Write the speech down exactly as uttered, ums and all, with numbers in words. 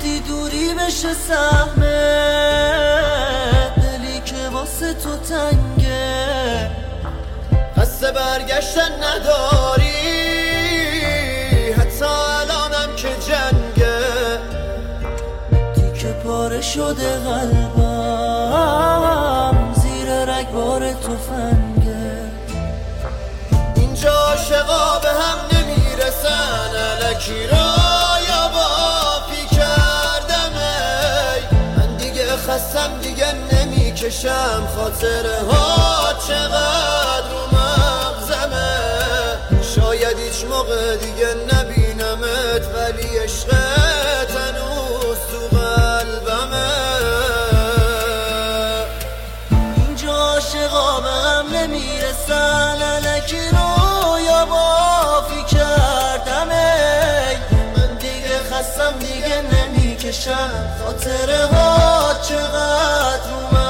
وقتی دوری بشه سهمه، دلی که واسه تو تنگه، قصد برگشتن نداری، حتی الانم که جنگه، تیکه پاره شده قلبم، زیر رگبار تفنگه. اینجا عاشقا به هم نمیرسن، الکی را یا بافی کردم، ای من دیگه خستم دیگه نمیکشم، خاطره ها چقدر رو مغزمه، شاید هیچ موقع دیگه نبینمت، ولی عشقت هنوز تو قلبمه. اینجا عاشقا به هم نمیرسن، الکی رو یا بافی کردم، ای من دیگه خستم دیگه نمیکشم، خاطره ها چقدر رو